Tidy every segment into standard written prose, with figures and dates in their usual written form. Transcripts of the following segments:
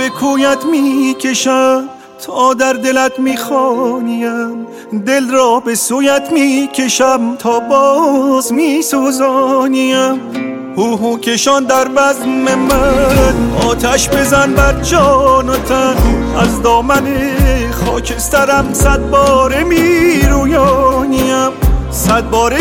به کویت میکشم تا در دلت میخوانیم، دل را به سویت میکشم تا باز میسوزانیم. هو کشان در بزم من، آتش بزن بر جان و تن، از دامن خاکسترم 100 باره میرویانیم، 100 باره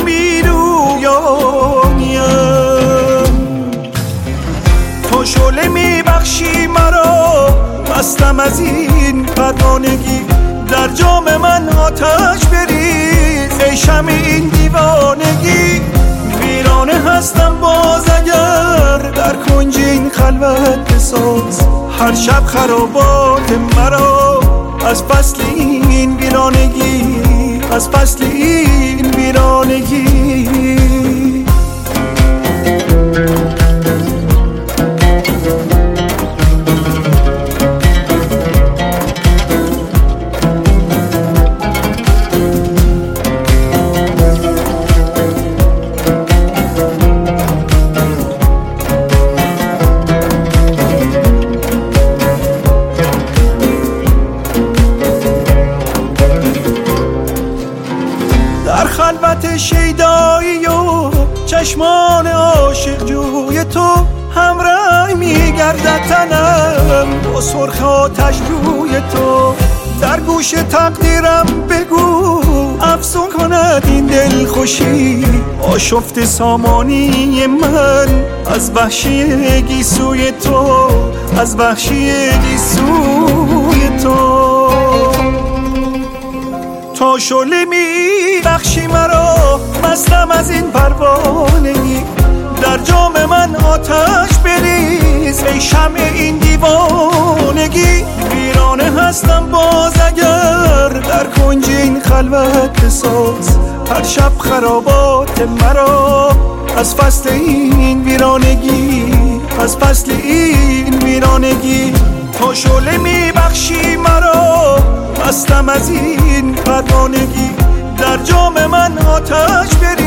میرویانیم. تو شعله میبخشی مرا، مستم از این پروانگی، در جام من آتش بریز ای شمع این دیوانگی. ویرانه هستم باز اگر در کنج این خلوت بساز، هر شب خرابات مرا از فصل این ویرانگی، از فصل این ویرانگی. خلوت شیدایی و چشمان عاشق جوی تو، همراه میگردد تنم با سرخ آتش روی تو. در گوش تقدیرم بگو افسون کند این دل خوشی، آشفت سامانی من از وحشی گیسوی تو، از وحشی گیسوی تو. تا شعله میبخشی مرا، مستم از این پروانگی، در جام من آتش بریز ای شمع این دیوانگی. ویرانه هستم باز اگر در کنج این خلوت بساز، هر شب خرابات مرا از فصل این ویرانگی، از فصل این ویرانگی. تا شعله میبخشی مرا، مستم از این پروانگی، در جام من آتش بریز